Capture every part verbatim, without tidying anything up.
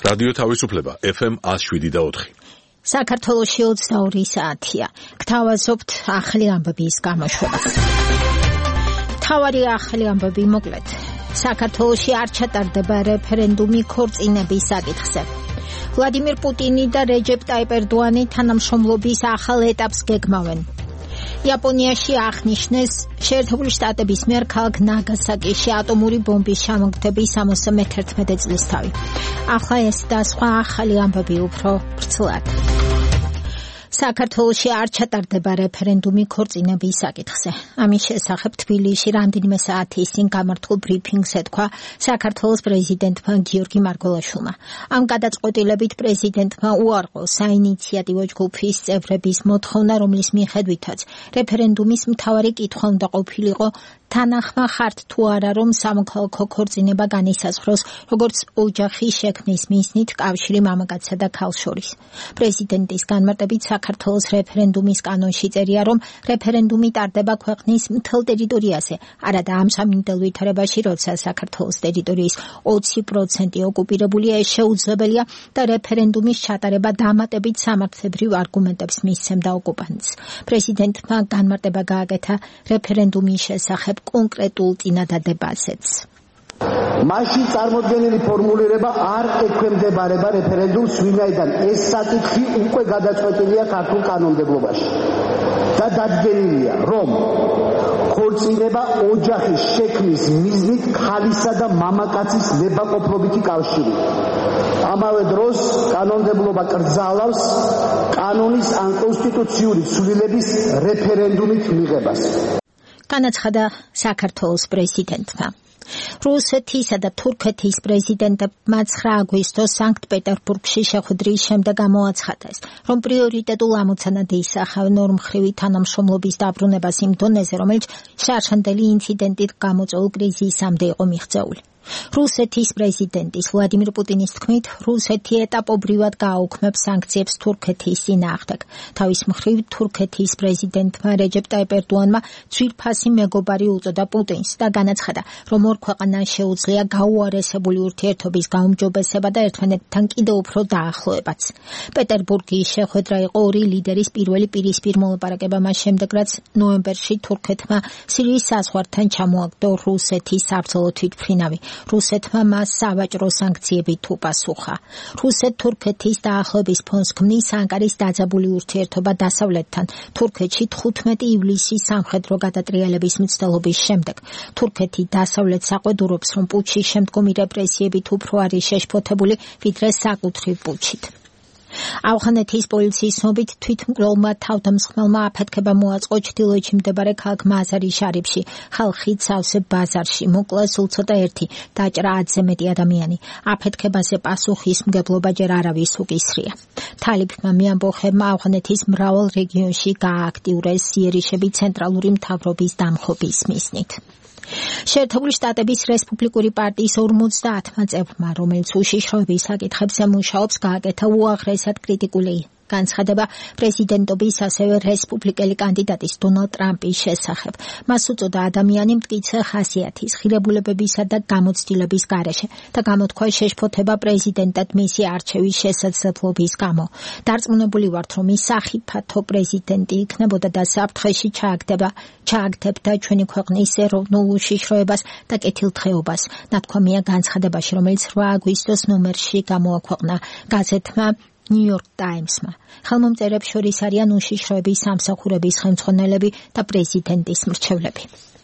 რადიო თავისუფლება ეფ ემ one oh seven და four. საქართველოში ოცდაორი საათია. გთავაზობთ ახალი ამბების გამოშვებას. მთავარი ახალი ამბები მოკლედ. საქართველოში არ ჩატარდება რეფერენდუმი ქორწინების საკითხზე. ვლადიმირ პუტინი და რეჯეპ ტაიპ ერდოანი თანამშრომლობის ახალ ეტაპს გეგმავენ. იაპონიაში აღნიშნეს შეერთებული შტატების მიერ ქალაქ ნაგასაკიში ატომური ბომბის ჩამოგდების სამოცდამეთერთმეტე წლისთავი. ახლა ეს და სხვა ახალი ამბები უფრო ვრცლად. საქართველოში არ ჩატარდება რეფერენდუმი ქორწინების საკითხზე. ამის შესახებ თბილისში რამდენიმე საათის წინ გამართულ ბრიფინგს ეთქვა საქართველოს პრეზიდენტმა გიორგი მარგველაშვილმა. ამ გადაწყვეტილებით პრეზიდენტმა უარყო საინიციატივო ჯგუფის წევრების მოთხოვნა, რომლის მიხედვითაც რეფერენდუმის მთავარი კითხვა უნდა ყოფილიყო თანახმა ხართ თუ არა, რომ სამოქალაქო ქორწინება განისაზღვროს როგორც ოჯახის შექმნის მიზნით კავშირი მამაკაცსა და ქალს შორის. პრეზიდენტის განმარტებით საქართველოს რეფერენდუმის კანონში წერია, რომ რეფერენდუმი ტარდება ქვეყნის მთელ ტერიტორიაზე, არადა ამ სამინდელ ვითარებაში, როცა საქართველოს ტერიტორიის ოცი პროცენტი ოკუპირებულია, ეს შეუძლებელია და რეფერენდუმის ჩატარება დამატებით სამართლებრივ არგუმენტებს მისცემდა ოკუპანტს. პრეზიდენტმა განმარტება გააკეთა რეფერენდუმის შესახებ კონკრეტულ წინადადებაზეც. მაშინ წარმოდგენილი ფორმულირება არ ექვემდებარება რეფერენდუმს, ვინაიდან ეს საკითხი უკვე გადაწყვეტილია ქართულ კანონმდებლობაში და დადგენილია, რომ ქორწინება ოჯახის შექმნის მიზნით ქალისა და მამაკაცის ნებაყოფლობითი კავშირი. ამავე დროს კანონმდებლობა კრძალავს კანონის ან კონსტიტუციური ცვლილების რეფერენდუმით მიღებას. განაცხადა საქართველოს პრეზიდენტმა. რუსეთისა და თურქეთის პრეზიდენტებმა ცხრა აგვისტოს სანქტ-პეტერბურგში შეხვედრის შემდეგ გამოაცხადეს, რომ პრიორიტეტულ ამოცანად ისახავენ ორმხრივი თანამშრომლობის დაბრუნებას იმ დონეზე, რომელიც შარშანდელი ინციდენტით გამოწვეულ კრიზისამდე იყო მიღწეული. რუსეთის პრეზიდენტის ვლადიმირ პუტინის თქმით, რუსეთი ეტაპობრივად გააუქმებს სანქციებს თურქეთის წინააღმდეგ. თავის მხრივ თურქეთის პრეზიდენტმა რეჯეპ ტაიპ ერდოანმა ძვირფასი მეგობარი უწოდა პუტინს და განაცხადა, რომ ორ ქვეყანას შეუძლია გაუარესებული ურთიერთობის გაუმჯობესება და ერთმანეთთან კიდევ უფრო დაახლოებაც. პეტერბურგის შეხვედრა იყო ორი ლიდერის პირველი პირისპირ მოლაპარაკება მას შემდეგ, რაც ნოემბერში თურქეთმა სირიის საზღვართან ჩამოაგდო რუსეთის საბრძოლო თვითმფრინავი. რუსეთმა მას სავაჭრო სანქციებით უპასუხა. რუსეთ-თურქეთის დაახლოების ფონს ქმნის ანკარის დაძაბული ურთიერთობა დასავლეთთან. თურქეთში თხუთმეტი ივლისის სამხედრო გადატრიალების მცდელობის შემდეგ. თურქეთი დასავლეთს აყვედურობს, რომ პუჩის შემდგომი რეპრესიებით უფრო არის შეშფოთებული, ვიდრე საკუთრივ პუჩით. ავღანეთის პოლიციის ცნობით თვითმკვლელმა თავდამსხმელმა აფეთქება მოაწყო ჩრდილოეთში მდებარე ქალაქ მაზარი შარიფში, ხალხით სავსე ბაზარში. მოკლა სულ ცოტა ერთი, დაჭრა ათზე მეტი ადამიანი. აფეთქებაზე პასუხისმგებლობა ჯერ არავის უკისრია. თალიფმა მეამბოხებმა ავღანეთის მრავალ რეგიონში გაააქტიურეს იერიშები ცენტრალური მთავრობის დამხობის მიზნით. შეერთებული შტატების რესპუბლიკური პარტიის ორმოცდაათმა წევრმა, რომელიც უშიშროების საკითხებზე მუშაობს, გააკეთა უაღრესად კრიტიკული განცხადება პრეზიდენტობის ასევე რესპუბლიკელი კანდიდატის დონალდ ტრამპის შესახებ. მას უწოდა ადამიანი მტკიცე ხასიათის, ღირებულებებისა და გამოცდილების გარეშე და გამოთქვა შეშფოთება პრეზიდენტად მისი არჩევის შესაძლებლობის გამო. დარწმუნებული ვართ, რომ ის სახიფათო პრეზიდენტი იქნებოდა და საფრთხეში ჩააგდება, ჩააგდებდა ჩვენი ქვეყნის ეროვნულ უშიშროებას და კეთილდღეობას. ნათქვამია განცხადებაში, რომელიც რვა აგვისტოს ნომერში გამოაქვეყნა გაზეთმა ნიუ-იორკ ტაიმსმა. ხელმომწერებს შორის არიან უშიშროების სამსახურების ხელმძღვანელები და პრეზიდენტის მრჩევლები.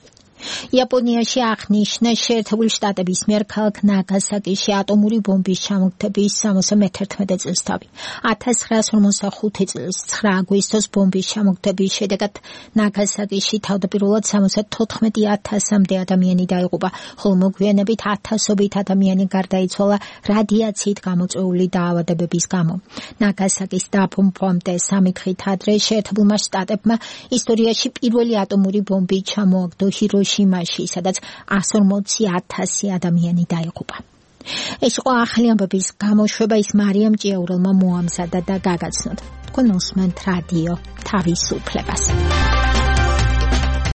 იაპონიაში აღნიშნეს შეერთებული შტატების მიერ ქალაქ ნაგასაკიში ატომური ბომბის ჩამოგდების სამოცდამეთერთმეტე წლისთავი. ათას ცხრაას ორმოცდახუთი წლის ცხრა აგვისტოს ბომბის ჩამოგდების შედეგად ნაგასაკიში თავდაპირველად სამოცდათოთხმეტი ათასამდე ადამიანი დაიღუპა, ხოლო მოგვიანებით ათასობით ადამიანი გარდაიცვალა რადიაციით გამოწვეული დაავადებების გამო. ნაგასაკის დაბომბვამდე სამი დღით ადრე შეერთებულმა შტატებმა ისტორიაში პირველი ატომური ბომბი ჩამოაგდო ჰიროშიმაში, სადაც εκατს ორმოცი ათასი ადამიანი დაიღუპა. ეს იყო ახალი ამბების გამოშვება, ის მარიამ ჭიაურელმა მოამზადა და გაგაცნოთ. თქვენ უსმენთ რადიო თავისუფლებას.